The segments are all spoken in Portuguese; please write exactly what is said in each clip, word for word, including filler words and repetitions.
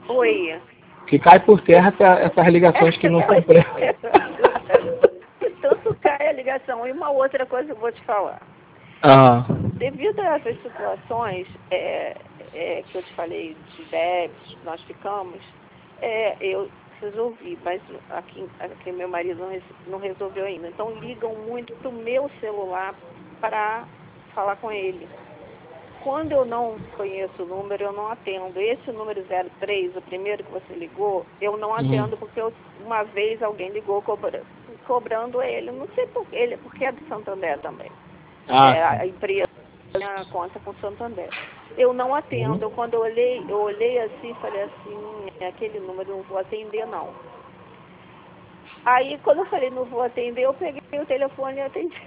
Oi. Que cai por terra essa, essas ligações que não são prestas. Tanto cai a ligação. E uma outra coisa que eu vou te falar. Ah. Devido a essas situações é, é, que eu te falei de débitos, nós ficamos, é, eu resolvi, mas aqui, aqui meu marido não, não resolveu ainda. Então ligam muito pro meu celular para falar com ele. Quando eu não conheço o número, eu não atendo. Esse número zero três, o primeiro que você ligou, eu não atendo, uhum. porque eu, uma vez alguém ligou cobra, cobrando ele. Não sei por ele, porque é do Santander também. Ah, é, a empresa a conta com o Santander. Eu não atendo. Uhum. Quando eu olhei, eu olhei assim e falei assim, é aquele número, não vou atender não. Aí quando eu falei não vou atender, eu peguei o telefone e atendi.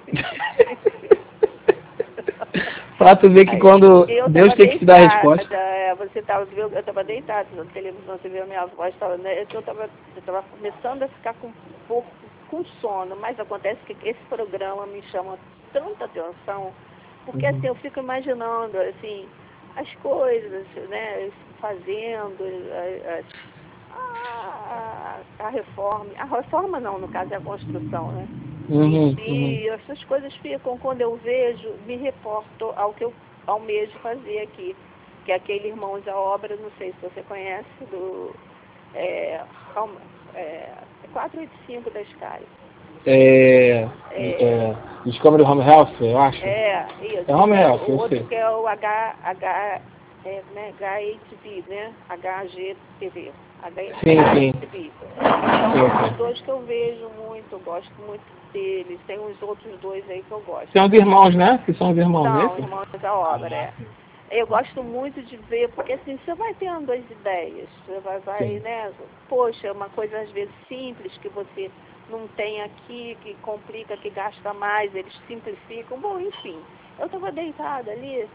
Pra tu ver que Aí, quando Deus tem deitada, que te dar a resposta. É, você tava, eu estava deitada na televisão, você viu a minha voz, tava, né, eu estava eu tava começando a ficar com um pouco com sono, mas acontece que esse programa me chama tanta atenção, porque uhum. assim, eu fico imaginando assim, as coisas, né, fazendo, a, a, a reforma, a reforma não, no caso é a construção, né? Uhum, e uhum. essas coisas ficam, quando eu vejo, me reporto ao que eu almejo fazer aqui, que é aquele Irmãos à Obra, não sei se você conhece, do é, é, quatrocentos e oitenta e cinco da Sky. É, é, é, Discovery Home Health, eu acho. É, isso. É Home Health, o eu outro sei. que é o H, H, é, né, H H T V, né? H G T V. Sim, sim. Então, são os dois que eu vejo muito, eu gosto muito deles. Tem uns outros dois aí que eu gosto. São os irmãos, né? Que são os irmãos, São, esse? Irmãos da Obra, é. Eu gosto muito de ver, porque assim, você vai tendo as ideias, você vai, vai né? Poxa, uma coisa às vezes simples que você não tem aqui, que complica, que gasta mais, eles simplificam. Bom, enfim, eu estava deitada ali,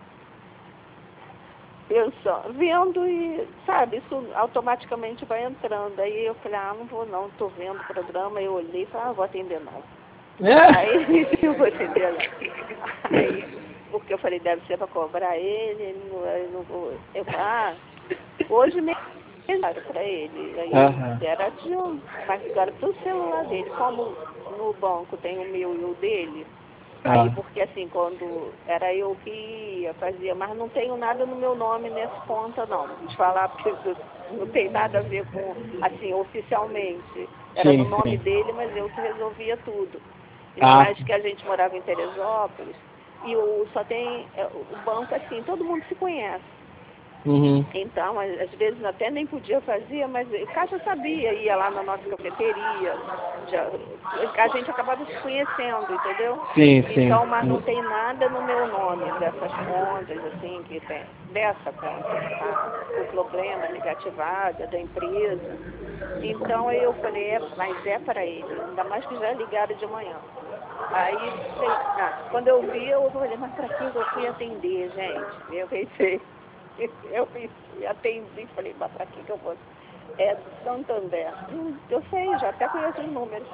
pensando, vendo e, sabe, isso automaticamente vai entrando. Aí eu falei, ah, não vou não, estou vendo o programa, eu olhei e falei, ah, não vou atender não. É. Aí eu vou atender não. Aí, porque eu falei, deve ser para cobrar ele, ele não, ele não vou. Eu falei, ah, hoje mesmo para ele. Aí Uhum. era de um, mas agora pro celular dele, como no banco tem o meu e o dele. Ah. Aí, porque assim, quando era eu que ia, fazia, mas não tenho nada no meu nome nessa conta, não. De falar, porque não tem nada a ver com, assim, oficialmente. Era Sim, no nome sim. dele, mas eu que resolvia tudo. E Ah. mais que a gente morava em Teresópolis, e o, só tem, o banco, assim, todo mundo se conhece. Uhum. Então, às vezes até nem podia fazer, mas o Cássio sabia, ia lá na nossa cafeteria, já, a gente acabava se conhecendo, entendeu? Sim, sim. Então, mas não tem nada no meu nome dessas contas, assim, que tem, dessa conta que está com problema, negativada, da empresa. Então, aí eu falei, é, mas é para ele, ainda mais que já ligaram de manhã. Aí, falei, ah, quando eu vi, eu falei, mas para que eu fui atender, gente? Eu pensei. Eu atendi e falei, mas para que que eu vou? É do Santander. Hum, eu sei, já até conheço os números.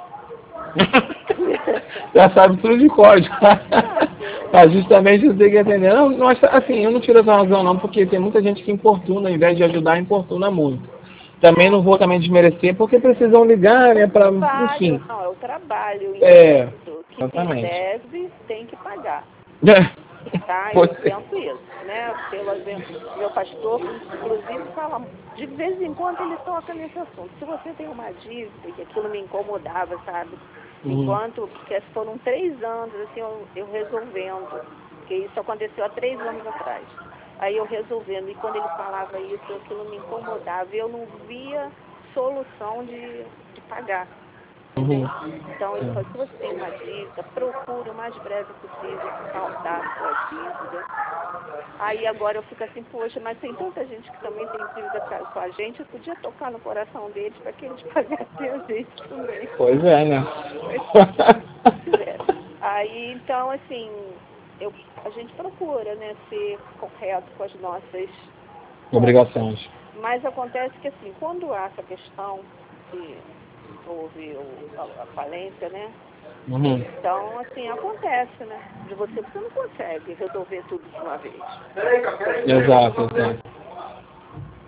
Já sabe tudo de código. É justamente isso que tem que atender. Não, não, assim, eu não tiro essa razão não, porque tem muita gente que importuna, ao invés de ajudar, importuna muito. Também não vou também desmerecer, porque precisam ligar, né, para, enfim. Não, é o trabalho. É, que exatamente. deve, tem que pagar. É. Tá? Eu penso isso, né? Pelo meu pastor, inclusive, fala, de vez em quando ele toca nesse assunto. Se você tem uma dívida, que aquilo me incomodava, sabe? Uhum. Enquanto, porque foram três anos, assim, eu, eu resolvendo, porque isso aconteceu há três anos atrás. Aí eu resolvendo, e quando ele falava isso, aquilo me incomodava, eu não via solução de, de pagar. Uhum. Então ele falou, se você tem uma dívida, procure o mais breve possível saldar a sua dívida. Aí agora eu fico assim, poxa, mas tem tanta gente que também tem dívida com a gente, eu podia tocar no coração deles para que eles pagassem a gente também. Pois é, né? É. Aí então assim, eu, a gente procura, né, ser correto com as nossas obrigações. Mas acontece que assim, quando há essa questão que houve o, a, a falência, né? Uhum. Então, assim, acontece, né? De você, você não consegue resolver tudo de uma vez. Exato, exato.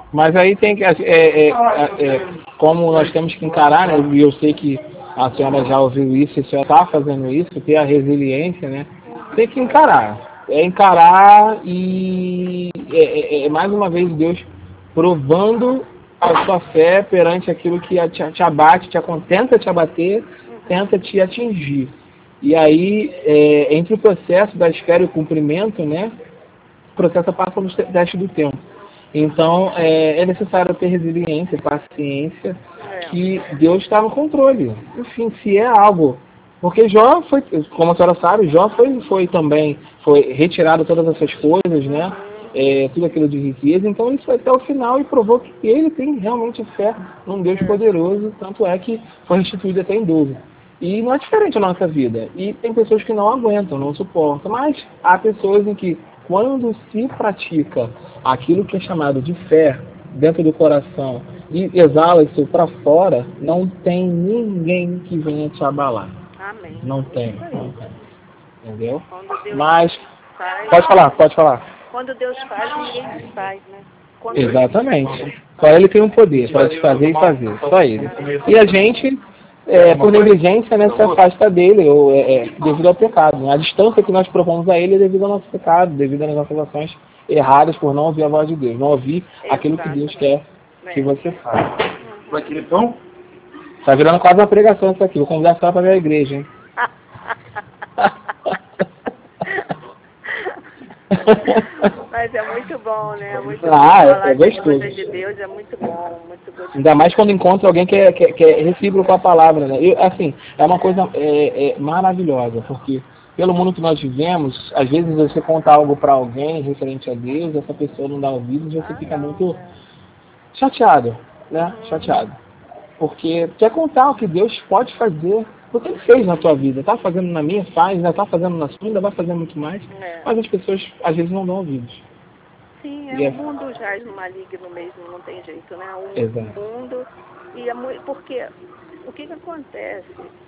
Mas aí tem que, é, é, é, é, como nós temos que encarar, né, e eu sei que a senhora já ouviu isso, e a senhora está fazendo isso, ter a resiliência, né? Tem que encarar. É encarar e é, é, é mais uma vez Deus provando a sua fé perante aquilo que te, te abate, te tenta te abater, tenta te atingir. E aí, é, entre o processo da espera e o cumprimento, né? O processo passa pelo teste do tempo. Então, é, é necessário ter resiliência, paciência, que Deus está no controle. Enfim, se é algo... Porque Jó foi, como a senhora sabe, Jó foi, foi também, foi retirado todas essas coisas, né? É, tudo aquilo de riqueza. Então, isso foi até o final e provou que ele tem realmente fé num Deus poderoso. Tanto é que foi instituído até em dobro. E não é diferente a nossa vida. E tem pessoas que não aguentam, não suportam. Mas há pessoas em que, quando se pratica aquilo que é chamado de fé dentro do coração e exala isso para fora, não tem ninguém que venha te abalar. Amém. Não tem, não tem. Entendeu? Quando Deus Mas, faz, pode falar, pode falar. quando Deus faz, ninguém desfaz, né? Quando Exatamente. Só ele tem o poder para desfazer e fazer. Só ele. E a gente, é, por negligência, né, se afasta dele ou, é, é, devido ao pecado. Né? A distância que nós propomos a ele é devido ao nosso pecado, devido às nossas ações erradas por não ouvir a voz de Deus, não ouvir aquilo que Deus quer que você faça. Uhum. Então, tá virando quase uma pregação isso aqui. Vou convidar só para ver a igreja, hein? Mas é muito bom, né? É muito Ah, bom é- falar é de gostoso. coisas de Deus, é muito bom, muito gostoso. Ainda mais quando encontra alguém que é, que é, que é recíproco com a palavra, né? E, assim, é uma coisa é, é maravilhosa, porque pelo mundo que nós vivemos, às vezes você conta algo para alguém referente a Deus, essa pessoa não dá ouvidos, você Ah, fica não, muito é. chateado, né? Uhum. Chateado. Porque quer contar o que Deus pode fazer, o que Ele fez na tua vida, tá fazendo na minha, faz, ainda tá fazendo na sua, ainda vai fazer muito mais, É. mas as pessoas às vezes não dão ouvidos. Sim, é, E o mundo jaz no maligno mesmo, não tem jeito, né? O Exato. mundo, e é muito, porque o que que acontece?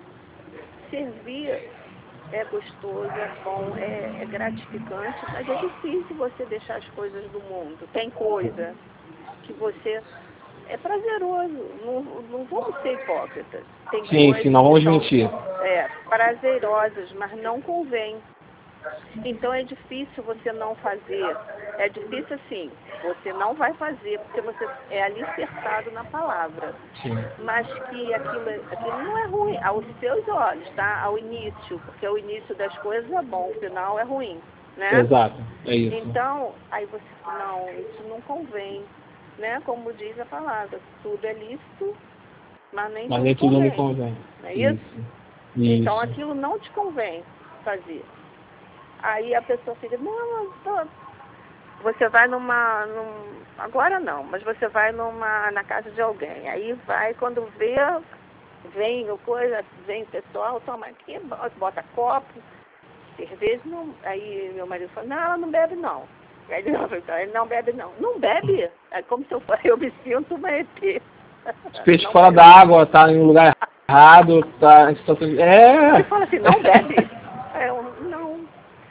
Servir é gostoso, é bom, é, é gratificante, mas é difícil você deixar as coisas do mundo. Tem coisa que você... É prazeroso, não, não vamos ser hipócritas. Tem Sim, coisas sim, não vamos que são mentir. é, prazerosas, mas não convém. Então é difícil você não fazer. É difícil assim, você não vai fazer, porque você é alicerçado na palavra. Sim. Mas que aquilo, aquilo não é ruim, aos seus olhos, tá? Ao início, porque o início das coisas é bom, o final é ruim, né? Exato, é isso. Então, aí você fala, não, isso não convém, né? Como diz a palavra, tudo é lícito, mas nem Mas tudo nem tudo convém. me convém. Não é isso? Isso. Então Isso. aquilo não te convém fazer. Aí a pessoa fica, não, eu tô... você vai numa, num... agora não, mas você vai numa, na casa de alguém. Aí vai, quando vê, vem o coisa, vem o pessoal, toma aqui, bota copo, cerveja, não. Aí meu marido fala, não, ela não bebe não. Aí ele, ele não bebe não. Não bebe? É como se eu fosse, eu me sinto uma E T. Peixe Não fora bebe. da água, tá em um lugar errado, tá em situação... É! Ele fala assim, não bebe? Aí eu, não.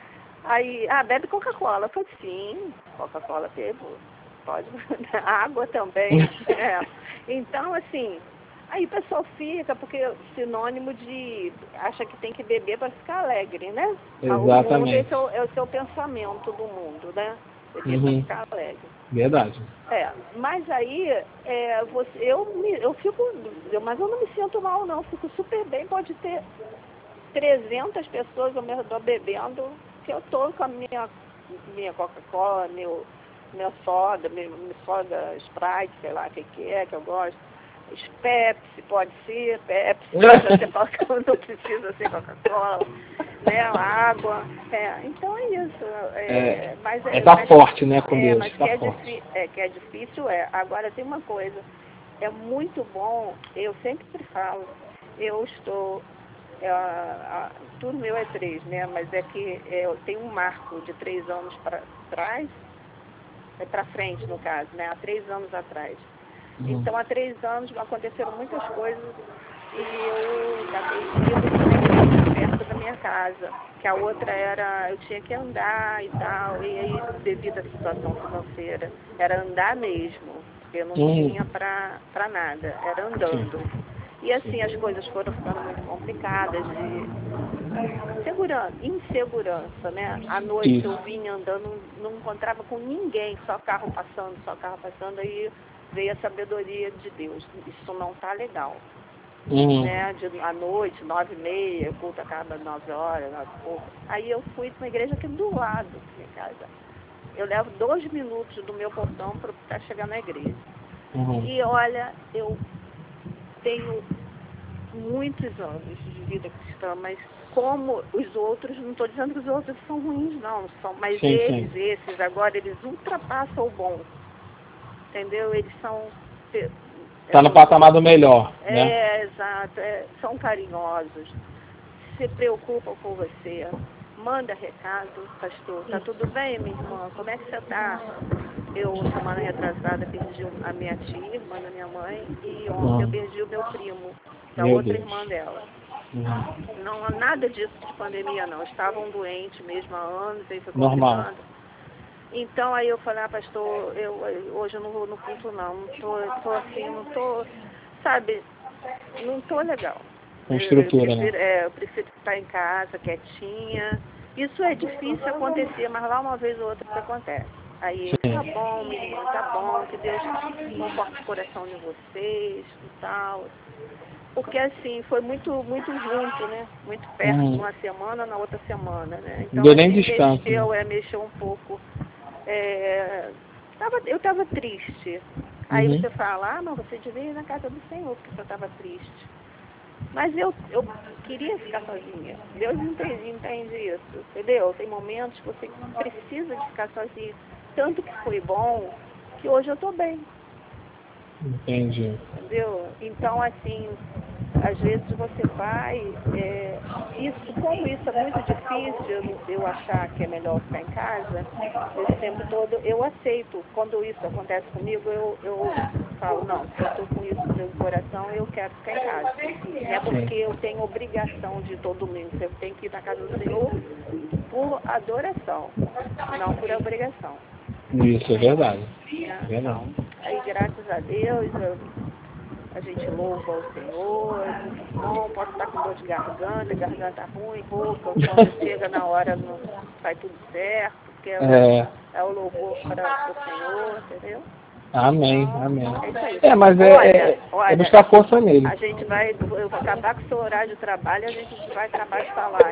Aí, ah, bebe Coca-Cola. Eu falei, sim, Coca-Cola bebo. Pode. Água também. É. Então, assim, aí o pessoal fica, porque sinônimo de... acha que tem que beber para ficar alegre, né? Exatamente. O mundo, esse é o, é o seu pensamento do mundo, né? Beber Uhum. para ficar alegre. Verdade. É, mas aí, é, você, eu, me, eu fico... Eu, mas eu não me sinto mal, não. Fico super bem. Pode ter trezentas pessoas ao meu redor bebendo, que eu tô com a minha, minha Coca-Cola, meu, minha soda, minha, minha soda Sprite, sei lá o que, que é, que eu gosto. Pepsi, pode ser, Pepsi, você fala que não precisa ser Coca-Cola, né, água. É, então é isso. É, É, mas, é tá mas, forte, né, com é, Deus. mas Tá que é, forte. difi- é, que é difícil, é. Agora tem uma coisa, é muito bom, eu sempre falo, eu estou... É, a, tudo meu é três, né? Mas é que é, eu tenho um marco de três anos para trás, é para frente no caso, né? Há três anos atrás. Uhum. Então há três anos aconteceram muitas coisas e eu acabei indo para uma igreja perto da minha casa, que a outra era, eu tinha que andar e tal, e aí devido à situação financeira, era andar mesmo. porque não Hum. tinha pra, pra nada, era andando. E assim as coisas foram ficando muito complicadas, de segurança, insegurança, né? À noite Isso. eu vinha andando, não encontrava com ninguém, só carro passando, só carro passando, aí veio a sabedoria de Deus. Isso não tá legal. Uhum. Né, de, à noite, nove e meia, o culto acaba nove horas, nove e pouco. Aí eu fui para uma igreja aqui do lado da minha casa. Eu levo dois minutos do meu portão para chegar na igreja. Uhum. E olha, eu tenho muitos anos de vida cristã, mas como os outros, não estou dizendo que os outros são ruins, não, são, mas Sim, eles, sim. esses agora, eles ultrapassam o bom. Entendeu? Eles são... Está no patamar do melhor, né? É, exato. É, são carinhosos, se preocupam com você, manda recado, pastor, tá tudo bem, minha irmã? Como é que você tá? Eu, semana retrasada, perdi a minha tia, irmã da minha mãe, e ontem eu Uhum. perdi o meu primo, que é a Meu outra Deus. irmã dela. Uhum. Não há nada disso de pandemia, não. Estavam doentes mesmo há anos, aí foi Normal. complicando. Então aí eu falei, ah, pastor, eu, hoje eu não vou no culto não, não tô, tô assim, não tô, sabe, não tô legal. Com Eu, eu, estrutura, prefiro, né? é, eu prefiro ficar em casa, quietinha. Isso é difícil acontecer, mas lá uma vez ou outra que acontece. Aí ele, Sim. tá bom, minha irmã, tá bom, que Deus conforte o coração de vocês e tal. Porque assim, foi muito, muito junto, né? Muito perto, Uhum. uma semana, na outra semana, né? Não Então deu nem assim, descanso, mexeu, né? é, mexeu um pouco. É, tava, eu estava triste. Aí Uhum. você fala, ah, mas você devia ir na casa do Senhor, porque você estava triste. Mas eu, eu queria ficar sozinha. Deus entende, entende isso, entendeu? Tem momentos que você precisa de ficar sozinha. Tanto que foi bom, que hoje eu estou bem. Entendi. Entendeu? Então, assim, às vezes você vai, é, isso, como isso é muito difícil, eu, eu achar que é melhor ficar em casa, esse tempo todo eu aceito. Quando isso acontece comigo, eu, eu falo, não, se eu estou com isso no coração, eu quero ficar em casa. Não é porque eu tenho obrigação de todo domingo, eu tenho que ir na casa do Senhor por adoração, não por obrigação. Isso é verdade. Né? Verdade. Então, aí graças a Deus, eu, a gente louva o Senhor, é muito bom, pode estar com dor de garganta, garganta ruim, rouca, quando chega na hora não sai tudo certo, porque é, É. é o louvor para o Senhor, entendeu? Amém, Então, amém. é isso aí. É, mas é, Olha, é, é olha, buscar força nele. a gente vai, eu vou acabar com o seu horário de trabalho, a gente vai acabar de falar.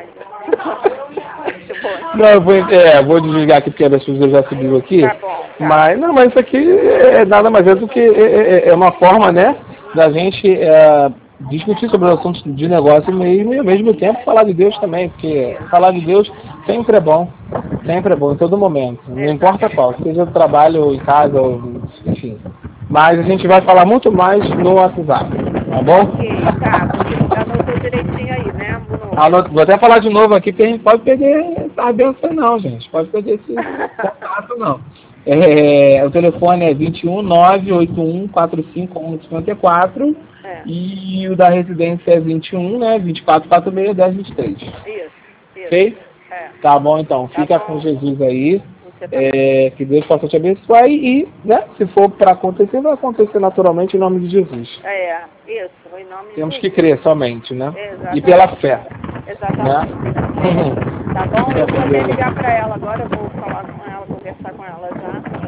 Acho bom. Não, eu vou, é, vou desligar aqui porque a pessoa já subiu aqui. Tá bom, tá. Mas, não, mas isso aqui é nada mais é do que é, é- é uma forma, né, da gente é, discutir sobre os assuntos de negócio mesmo e ao mesmo tempo falar de Deus também, porque falar de Deus sempre é bom, sempre é bom, em todo momento, não Exato. importa qual, seja no trabalho ou em casa, ou, enfim. Mas a gente vai falar muito mais no WhatsApp, tá bom? Ok, tá, você anotou direitinho aí, né, Bruno? Anot- Vou até falar de novo aqui, porque a gente pode perder essa benção não, gente. Pode perder esse contato não. É, o telefone é vinte e um, nove oito um, quatro cinco um, cinco quatro É. e o da residência é vinte e um, né? vinte e quatro, quarenta e seis, dez, vinte e três. Isso, isso. Ok? É. Tá bom, então. Tá Fica bom. com Jesus aí. Você também. É, que Deus possa te abençoar e, e, né, se for para acontecer, vai acontecer naturalmente em nome de Jesus. É, isso, em nome Temos de que Jesus. crer somente, né? Exatamente. E pela fé. Exatamente. Né? Tá bom? Eu vou até ligar pra ela agora, eu vou falar com ela, conversar com ela já.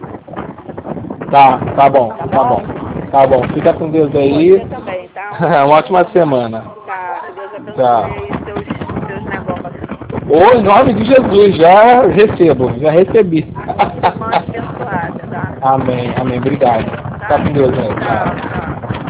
Aí, Tá, tá bom, Tá tá bom? bom. Tá bom, fica com Deus aí. você também, tá? Uma ótima semana. Tá, que Deus abençoe Tá. aí seus, seus negócios. Ô, em nome de Jesus, já recebo, já recebi. Semana abençoada, tá? Amém, amém. Obrigado. Fica com Deus aí. Tchau, Tchau. tchau.